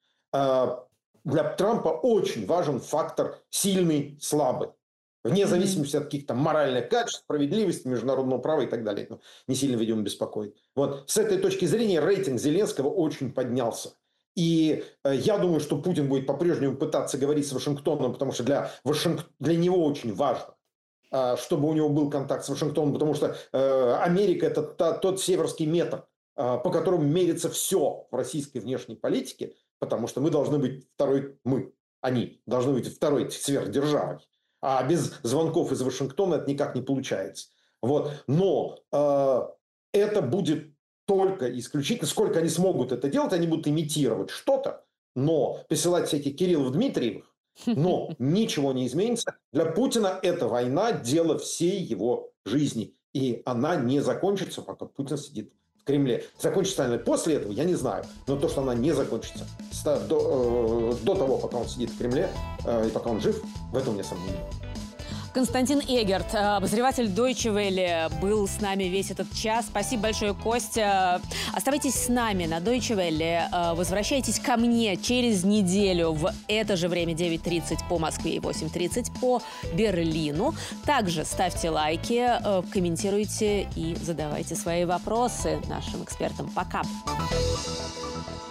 Для Трампа очень важен фактор сильный, слабый. Вне зависимости от каких-то моральных качеств, справедливости, международного права и так далее. Но не сильно, видимо, беспокоит. Вот с этой точки зрения рейтинг Зеленского очень поднялся. И я думаю, что Путин будет по-прежнему пытаться говорить с Вашингтоном, потому что для него очень важно, чтобы у него был контакт с Вашингтоном, потому что Америка – это тот северский метр, по которому мерится все в российской внешней политике, потому что мы должны быть они должны быть второй сверхдержавой. А без звонков из Вашингтона это никак не получается. Вот. Но это будет только исключительно, сколько они смогут это делать, они будут имитировать что-то, но присылать всяких Кириллов, Дмитриевых, но ничего не изменится. Для Путина эта война – дело всей его жизни. И она не закончится, пока Путин сидит в Кремле. Закончится она после этого, я не знаю. Но то, что она не закончится до того, пока он сидит в Кремле и пока он жив, в этом нет сомнений. Константин Эгерт, обозреватель Deutsche Welle, был с нами весь этот час. Спасибо большое, Костя. Оставайтесь с нами на Deutsche Welle. Возвращайтесь ко мне через неделю в это же время 9:30 по Москве и 8:30 по Берлину. Также ставьте лайки, комментируйте и задавайте свои вопросы нашим экспертам. Пока!